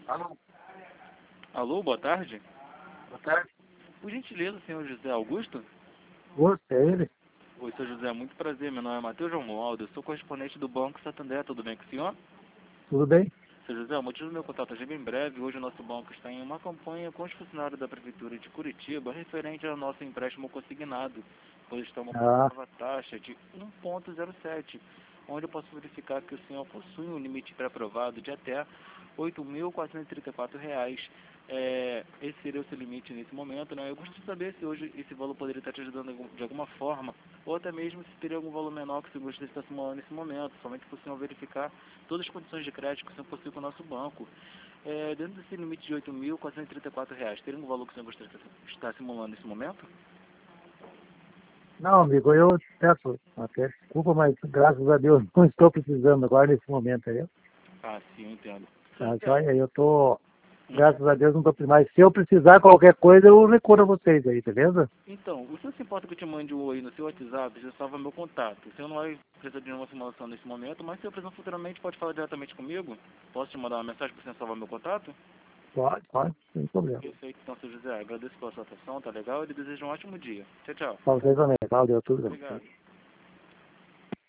Alô, Alô, boa tarde. boa tarde. Por gentileza, senhor José Augusto? Você, é ele? Oi, senhor José, muito prazer. Meu nome é Matheus Romualdo. Eu sou correspondente do Banco Santander. Tudo bem com o senhor? Tudo bem? Senhor José, o motivo do meu contato é bem breve. Hoje o nosso banco está em uma campanha com os funcionários da Prefeitura de Curitiba referente ao nosso empréstimo consignado, pois estamos com uma Ah, nova taxa de 1,07, onde eu posso verificar que o senhor possui um limite pré-aprovado de até R$ 8.434. Esse seria o seu limite nesse momento, né? Eu gostaria de saber se hoje esse valor poderia estar te ajudando de alguma forma, ou até mesmo se teria algum valor menor que o senhor gostaria de estar simulando nesse momento, somente para o senhor verificar todas as condições de crédito que o senhor possui com o nosso banco. Dentro desse limite de R$ 8.434, teria um valor que o senhor gostaria de estar simulando nesse momento? não, amigo, eu peço até desculpa, mas graças a Deus não estou precisando agora nesse momento aí. Ah, sim, eu entendo. Senhor Tá, José, joia? Eu tô, graças a Deus não estou precisando, mas se eu precisar qualquer coisa, eu recorro a vocês aí, beleza? então, o senhor se importa que eu te mande um oi no seu WhatsApp, já salva meu contato. O senhor não vai precisar de nenhuma simulação nesse momento, mas se eu precisar futuramente, pode falar diretamente comigo. Posso te mandar uma mensagem para o senhor salvar meu contato? Pode, sem problema. Perfeito, então, senhor José, agradeço pela sua atenção, tá legal? E desejo um ótimo dia. Tchau, tchau. Para vocês também, valeu, tudo bem. Obrigado.